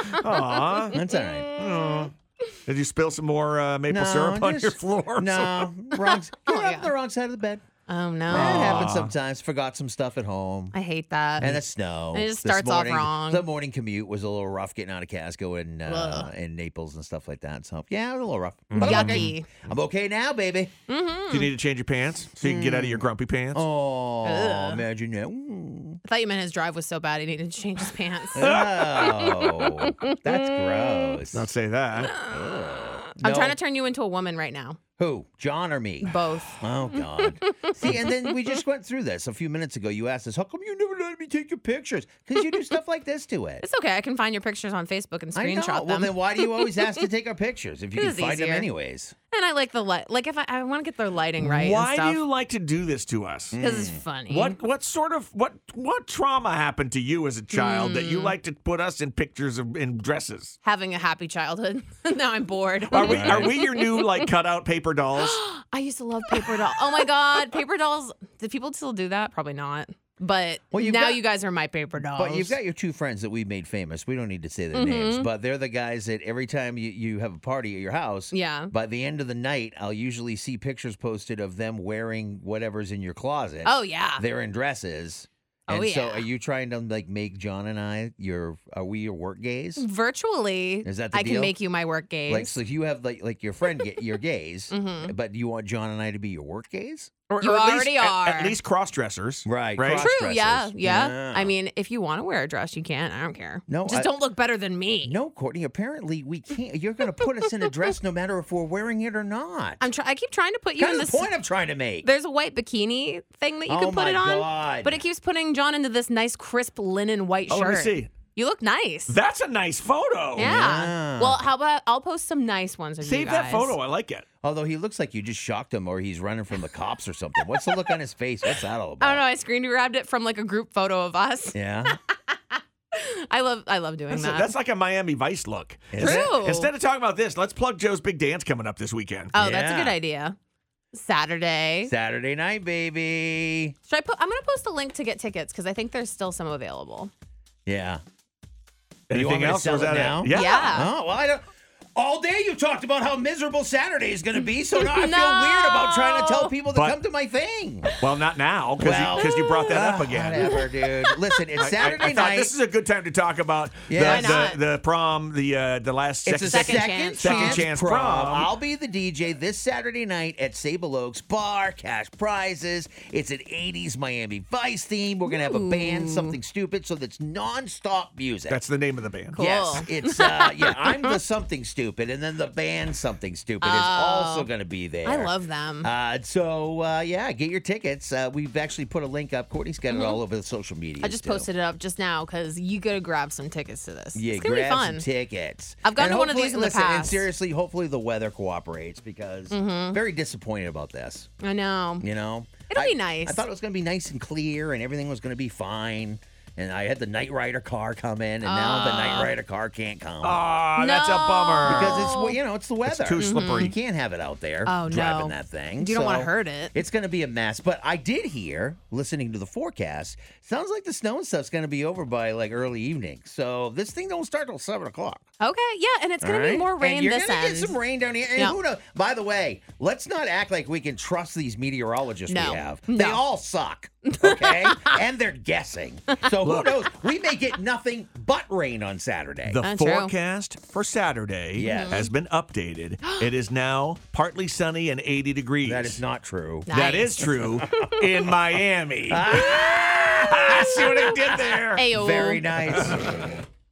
Aw. That's all right. Aw. Did you spill some more maple syrup on your floor? No, wrong. You're on the wrong side of the bed. Oh, no. That happens sometimes. Forgot some stuff at home. I hate that. And the snow. It just This starts off morning, wrong. The morning commute was a little rough getting out of Casco and Naples and stuff like that. So, yeah, it was a little rough. But I'm okay. Yucky. I'm okay now, baby. Do you need to change your pants so you can get out of your grumpy pants? Oh, Ugh. imagine that. Ooh. I thought you meant his drive was so bad he needed to change his pants. Oh, that's gross. Don't say that. I'm No. trying to turn you into a woman right now. Who? John or me? Both. Oh, God. See, and then we just went through this a few minutes ago. You asked us, how come you never let me take your pictures? Because you do stuff like this to it. It's okay. I can find your pictures on Facebook and I know. screenshot Well, them. then why do you always ask to take our pictures if you can It's find them easier. anyways? And I like the light. Like if I want to get their lighting right. Why and do stuff. you like to do this to us? Because it's funny. What sort of what trauma happened to you as a child that you like to put us in pictures of in dresses? Having a happy childhood. Now I'm bored. Are we your new like cutout paper dolls? I used to love paper dolls. Oh my God, paper dolls. Do people still do that? Probably not. But Well, you've now got- you guys are my paper dolls. But you've got your two friends that we made famous. We don't need to say their names, but they're the guys that every time you have a party at your house, Yeah. by the end of the night, I'll usually see pictures posted of them wearing whatever's in your closet. Oh yeah. They're in dresses. Oh, And so yeah. are you trying to like make John and I are we your work gays? Virtually. Is that the I deal? can make you my work gaze. Like, so if you have like your friend, your gays, Mm-hmm. but do you want John and I to be your work gays? You at already least, are. At least cross dressers. Right. Right. True. Yeah, cross-dressers. yeah. I mean, if you want to wear a dress, you can. I don't care. No, just I- don't look better than me. No, Courtney, apparently we can't. You're going to put us in a dress no matter if we're wearing it or not. I keep trying to put you Kind in of this. the point I'm trying to make. There's a white bikini thing that you Oh can put my it on, God. but it keeps putting John into this nice crisp linen white Oh, shirt. let me see. You look nice. That's a nice photo. Yeah. Well, how about I'll post some nice ones of you Save guys. that photo. I like it. Although he looks like you just shocked him or he's running from the cops or something. What's the look on his face? What's that all about? I don't know. I screen grabbed it from like a group photo of us. Yeah. I love doing that. That's like a Miami Vice look. Is it? True. Instead of talking about this, let's plug Joe's big dance coming up this weekend. Oh, that's a Yeah. good idea. Saturday. Saturday night, baby. Should I put? I'm gonna post a link to get tickets because I think there's still some available. Yeah. You want Anything me to else? sell or is it that now? it? Yeah. Yeah. Oh, well, I don't. All day you talked about how miserable Saturday is going to be, so now I feel No. weird about trying to tell people to But- come to my thing. Well, not now because you brought that up again. Whatever, dude. Listen, it's Saturday I thought night. this is a good time to talk about Yeah. Why not? the prom, the last It's a Second second, chance chance prom. I'll be the DJ this Saturday night at Sable Oaks Bar, cash prizes. It's an 80s Miami Vice theme. We're going to have a band, something stupid, so that's nonstop music. That's the name of the band. Cool. Yes, it's yeah. I'm the something stupid, and then the band something stupid is also going to be there. I love them. Yeah, get your tickets. We've actually put a link up. Courtney's got it all over the social media. I just posted it up just now because you gotta grab some tickets to this. Yeah, it's gonna be grab fun. some tickets. I've gone And to one of hopefully- these in the listen, And past. seriously, hopefully the weather cooperates because very disappointed about this. I know. You know, It'll be nice. I thought it was going to be nice and clear and everything was going to be fine. And I had the Knight Rider car come in, and now the Knight Rider car can't come. Ah, that's a bummer. Because it's it's the weather. It's too slippery. You can't have it out there Oh, driving no. that thing. You don't want So to hurt it. It's going to be a mess. But I did hear, listening to the forecast, sounds like the snow and stuff's going to be over by like early evening. So this thing don't start till 7 o'clock. Okay, yeah, and it's gonna All be right? more rain and you're this gonna end. get some rain down here. And Yeah. who knows? By the way, let's not act like we can trust these meteorologists No. we have. No. They all suck. Okay? And they're guessing. So who knows? We may get nothing but rain on Saturday. The True. forecast for Saturday Yes. has been updated. It is now partly sunny and 80 degrees. That is not true. That Nice. is true in Miami. I see what I did there. Ayo. Very nice.